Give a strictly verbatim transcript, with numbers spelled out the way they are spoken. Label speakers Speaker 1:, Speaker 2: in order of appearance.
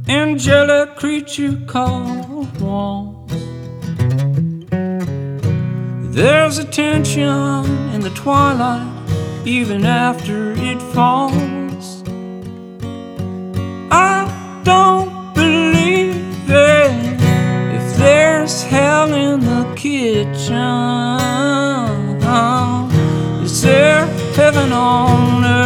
Speaker 1: angelic creature called walls. There's a tension in the twilight even after it falls. I don't believe it. If there's hell in the kitchen, is there heaven on earth?